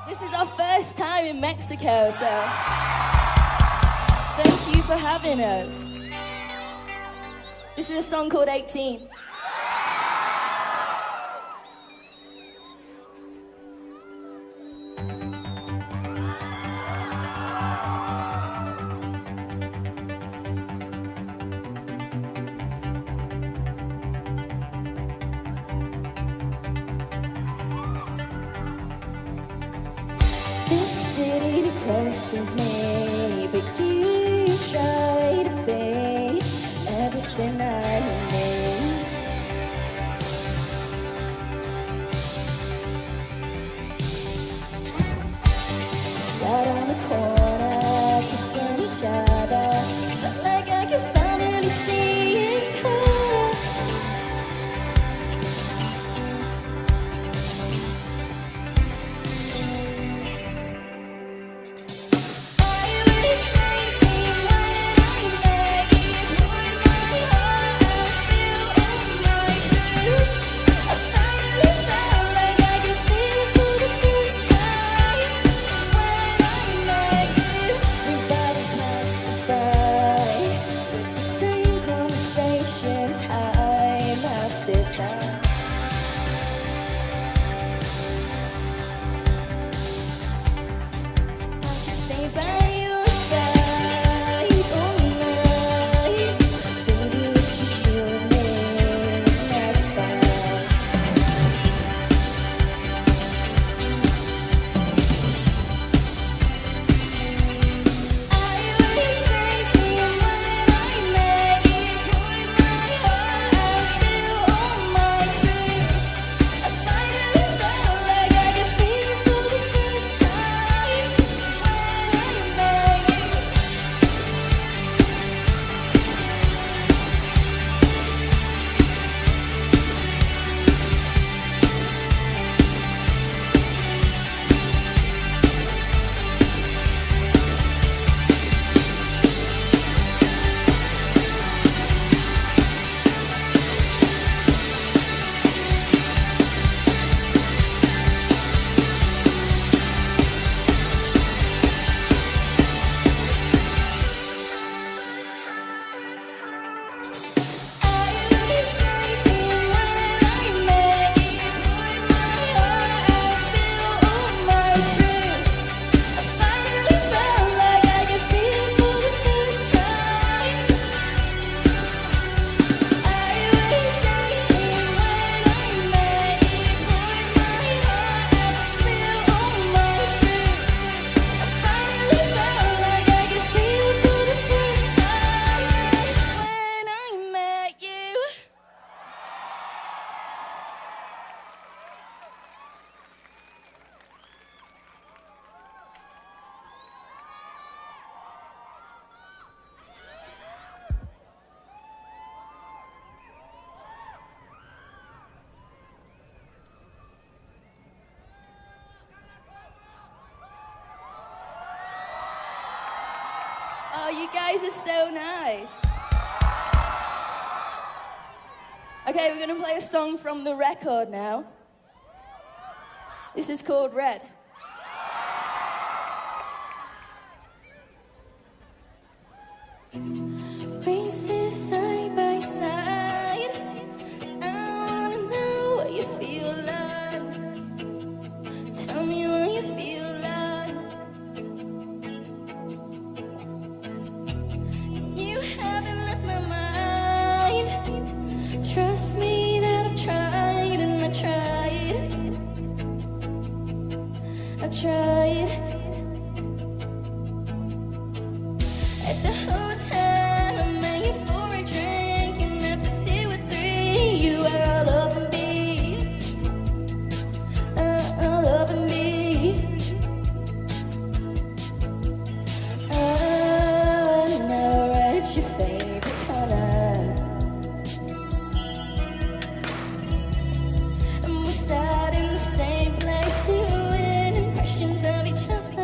This is our first time in Mexico, so thank you for having us. This is a song called 18. This city depresses me, but you try to be everything I need. Sat on the corner, kissing each other, felt like I could finally see in color. Oh, you guys are so nice. Okay, we're gonna play a song from the record now. This is called Red. We sit side by side. I wanna know what you feel like. Tell me what you feel like. You haven't left my mind. Trust me that I've tried and I tried. I tried. At the hotel, I met you for a drink, and after 2 or 3, you were all over me, all over me. Oh, now red's your favorite color, and we sat in the same place doing impressions of each other.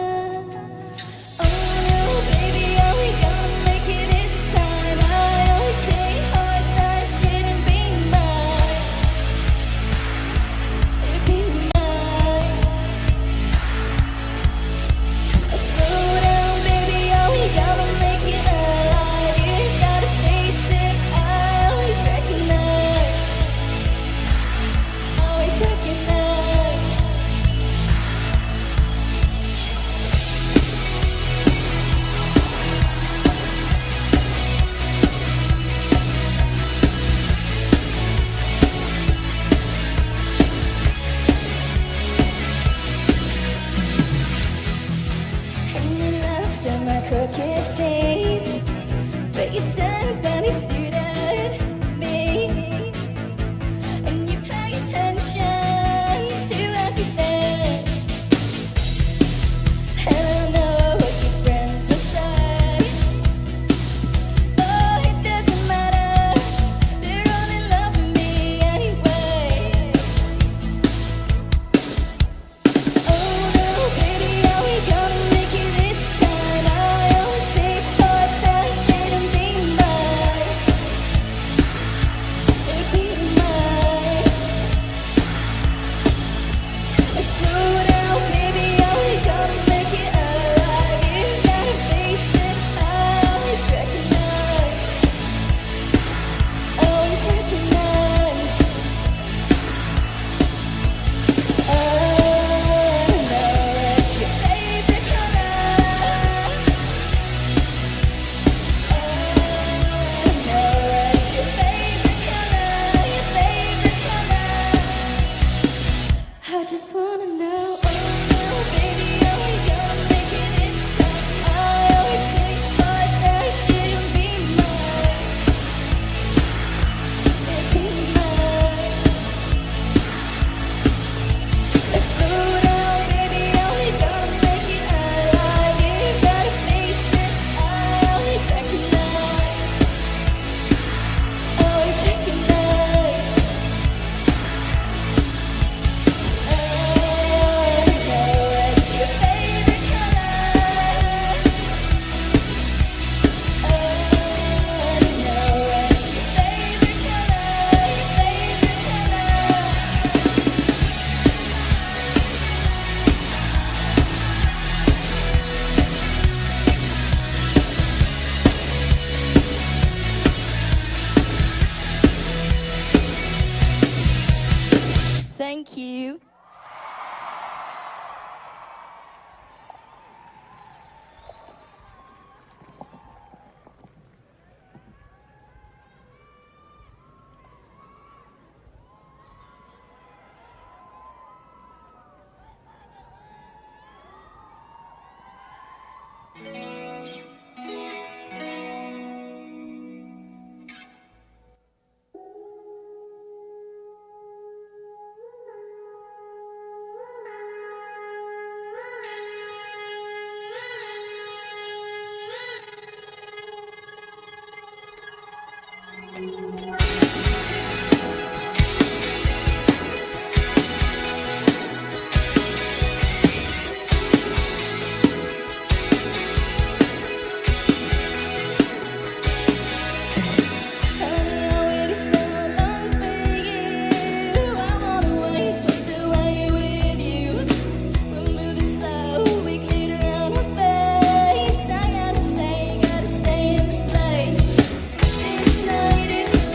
crooked teeth, but you said that he suited me, and you pay attention to everything. And I know what your friends will say. Oh, it doesn't matter, they're all in love with me anyway. Oh no, baby, are we gonna make it this time? I always say first that shouldn't be mine. Be mine. Slow down, baby, are we gonna make it alive? You gotta face it, I always recognize. Always recognize. Oh, no, it's your favorite color. Oh, no, it's your favorite color. Your favorite color. I just wanna know, oh no, baby, are we gonna make it this time? I always think first that shouldn't be mine. Be mine. Slow down, baby, are we gonna make it alive? You gotta face it, I always recognize. Always recognize. Oh, no, it's your favorite color. Oh, no, it's your favorite color. Your favorite color. Thank you. Gotta stay in this place. This night is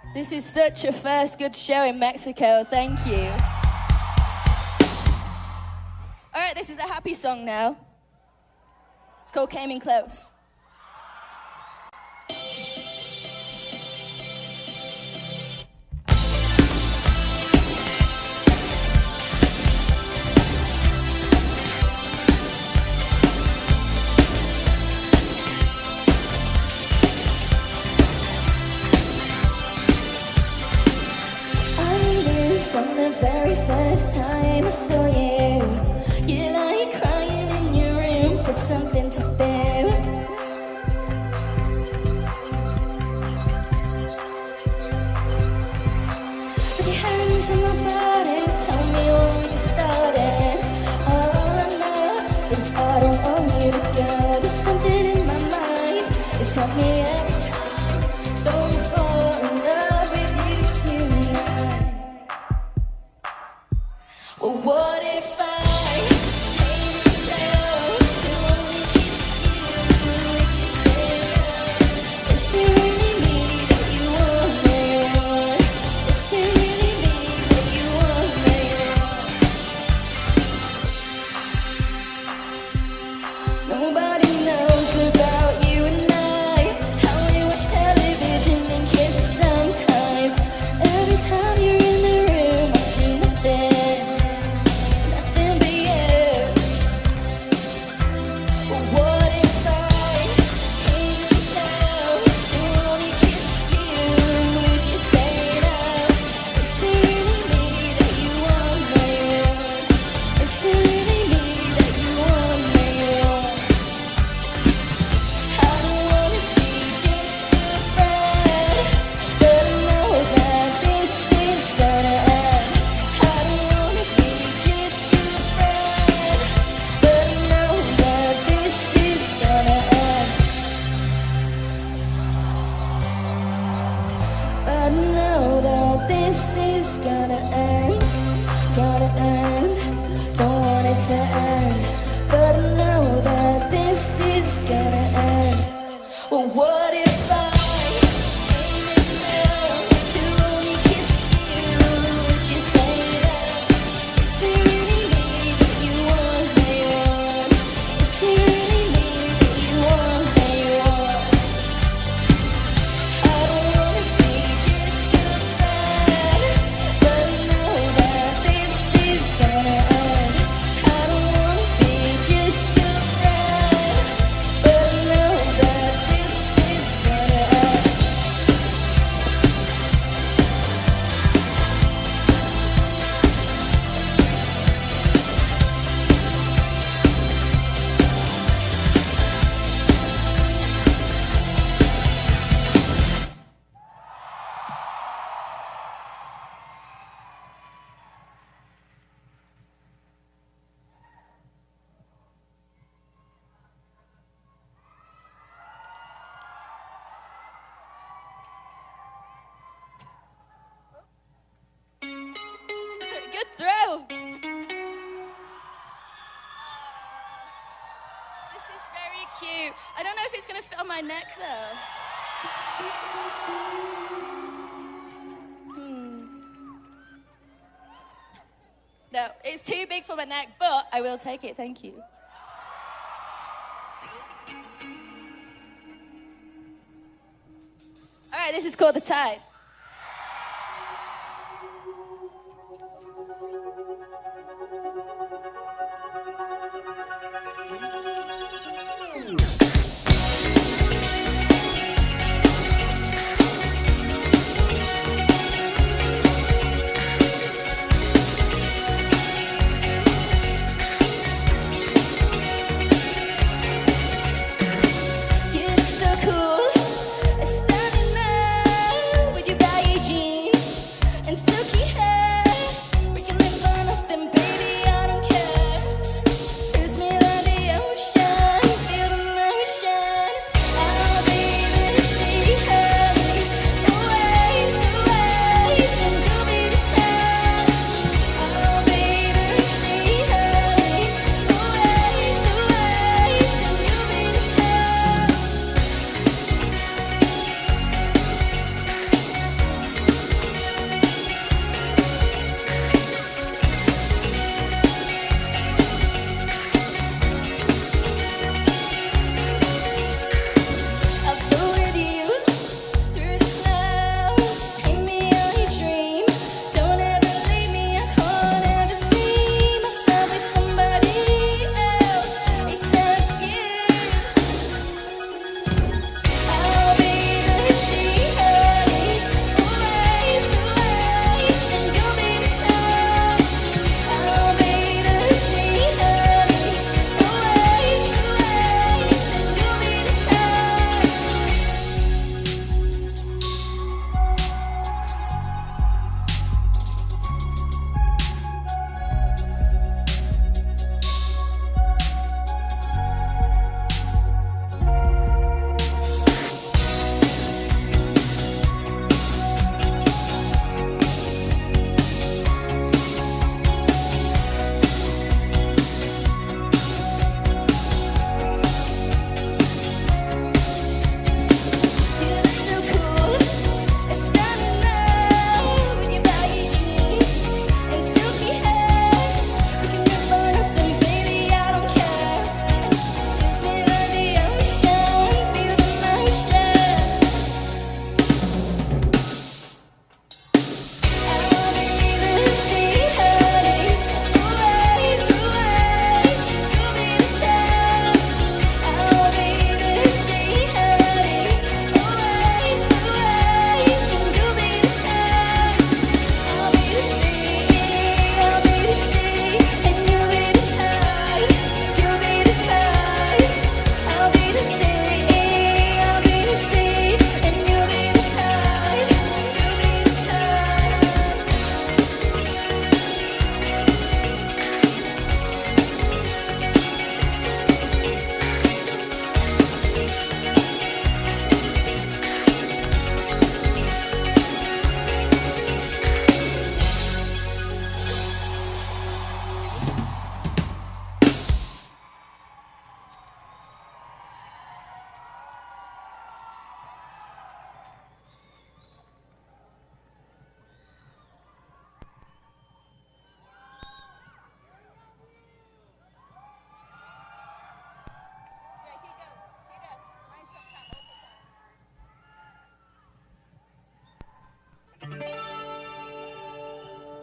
This is such a first good show in Mexico. Thank you. All right, this is a happy song now. It's called Came In Close. From the very first time I saw you, you like crying in your room for something to do. Put your hands on my body, tell me when we just started. All I know is I don't want you to go. There's something in my mind, it tells me every time, don't fall in love with you tonight. Well, what if I came close to only kiss you? Is it really me that you want me? Is it really me that you want me? Nobody knows about you and I, how we watch television and kiss sometimes. Every time you're in the room, I see nothing. Good throw. This is very cute. I don't know if it's going to fit on my neck, though. No, it's too big for my neck, but I will take it. Thank you. All right, this is called The Tide. You look so cool, standing there with your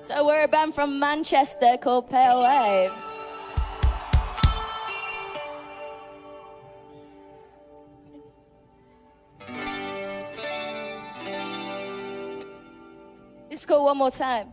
So we're a band from Manchester called Pale Waves. It's called One More Time.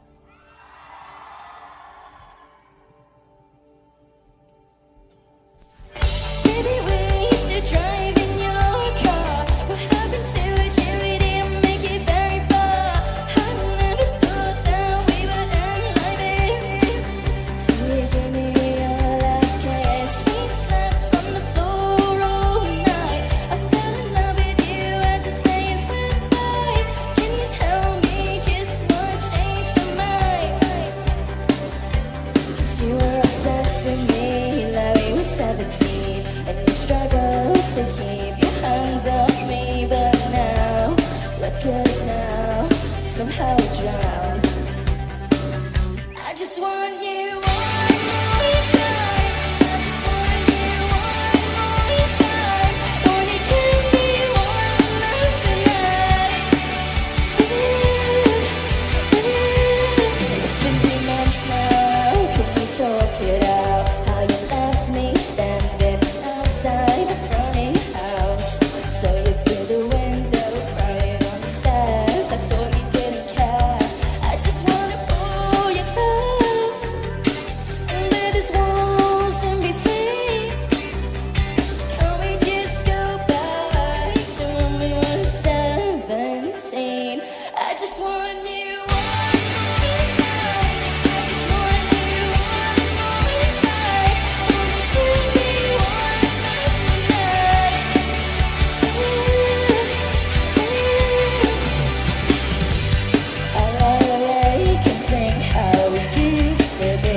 Baby, we used to drive in your car. What happened to it? We didn't make it very far. I never thought that we would end like this. So you gave me your last kiss. We slept on the floor all night. I fell in love with you as the seconds went by. Can you tell me just what changed your mind? 'Cause you were obsessed with me like we were 17. And you struggle to keep your hands off me. But now, look at us now, somehow we drown. I just want you one more time. I just want you one more time. Want you give me one last night. It's been 3 months now, can we talk it out? How you left me standing outside the front of your house. So you through the window, crying on the stairs. I thought you didn't care. I just wanna pull you close, and where there's walls in between, can we just go back to when we were 17? I just want you one more time. I just want you one more time. Wanna give me one last night. I already can think how we used to be,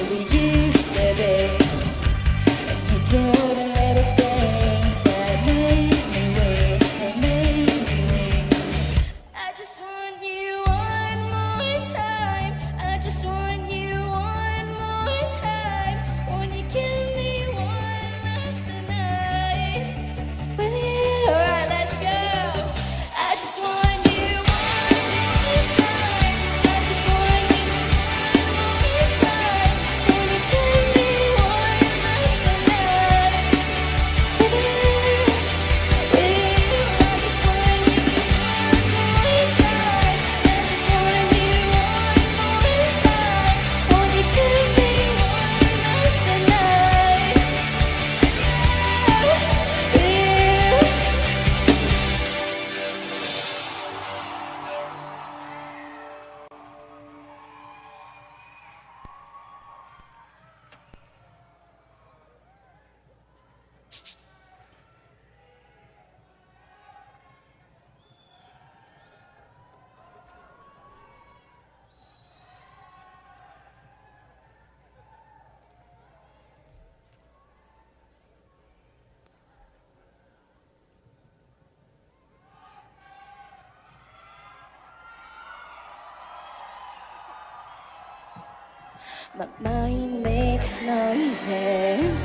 and you do the little things that made me weak, that made me weak. I just want you one more time. I just want you one more time. Won't you give me one last night with you? Alright, let's go. I just want you one more time. I just want you one more time. Won't you give me one last night with you? I just want you one more time. I just want you one more time. Won't you give me one last night with you? My mind makes noises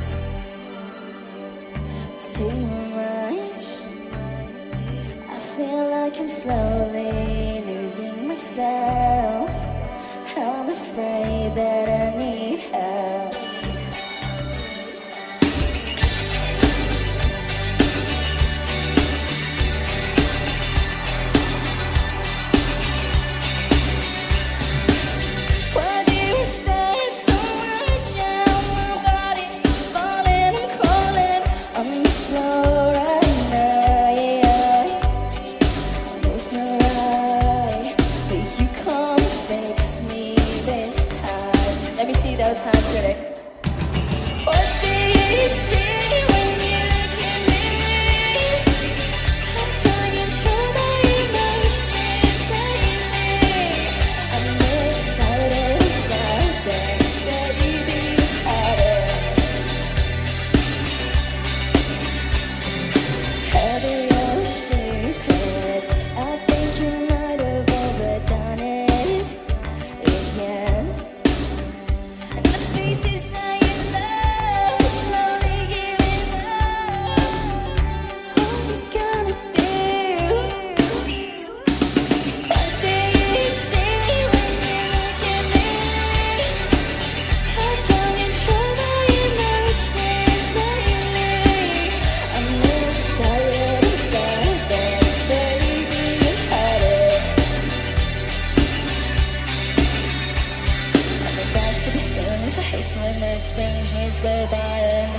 too much. I feel like I'm slowly losing myself. I'm afraid that I need help. Why do you stare so much at my body? Falling and crawling on the floor right now, yeah. It's not right that you come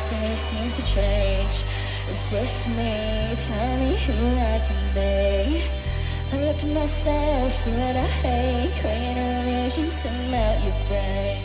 nothing seems to change. It's just me, tell me who I can be. I look at myself, see what I hate, creating illusions to melt your brain.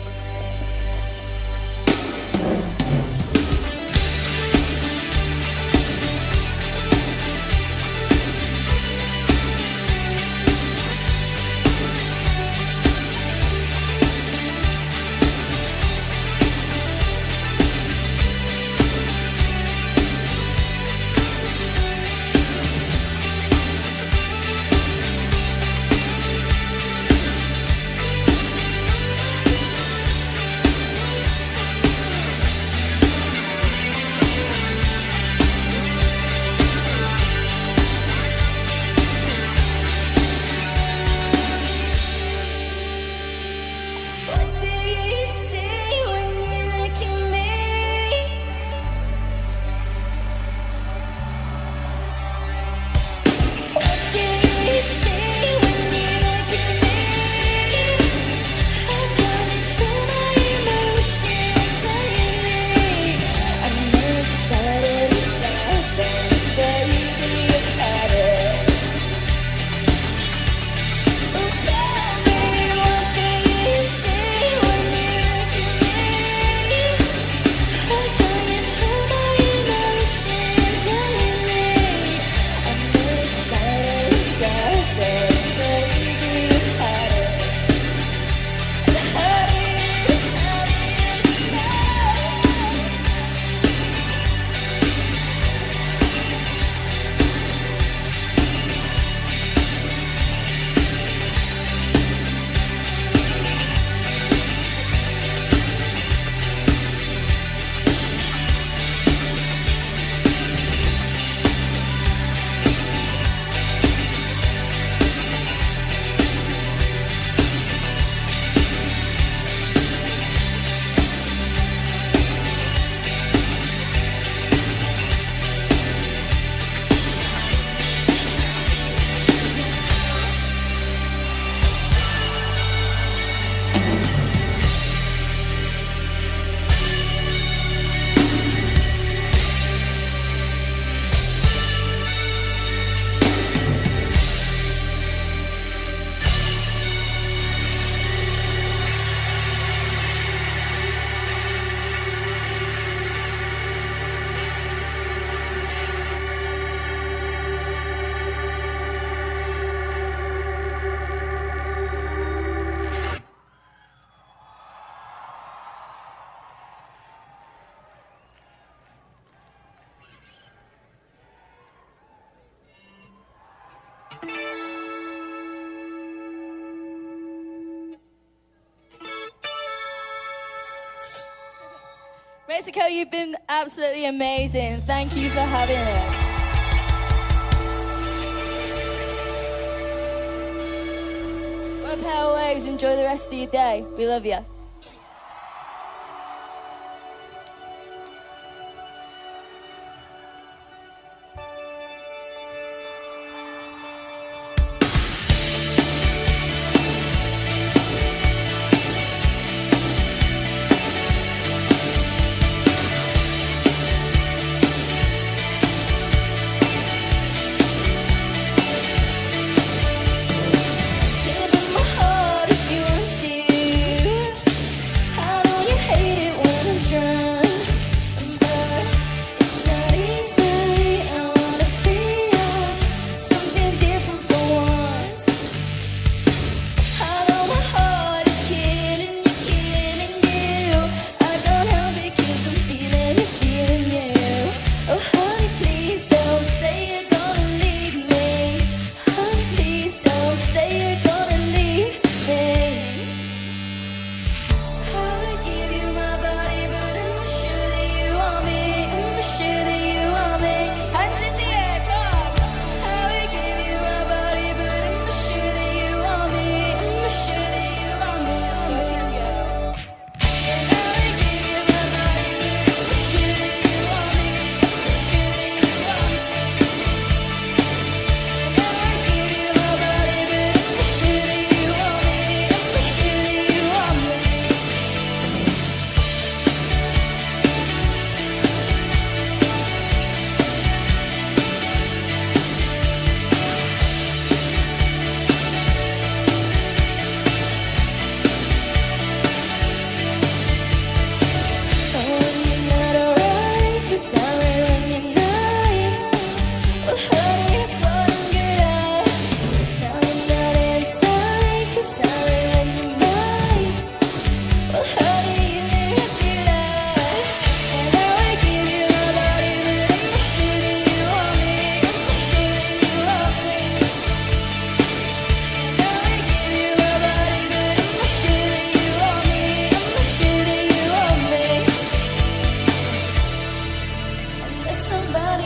Mexico, you've been absolutely amazing. Thank you for having us. Well, Power Waves, enjoy the rest of your day. We love you. Give it my heart if you want to.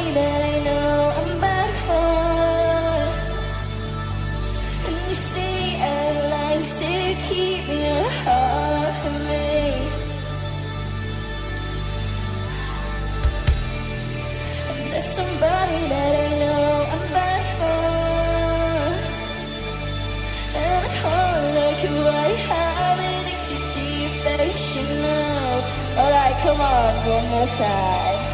that I know I'm bad for. And you say I'd like to keep your heart for me. And there's somebody that I know I'm bad for. And I wanna look what I have addicted to your face, you know. Alright, come on, one more time.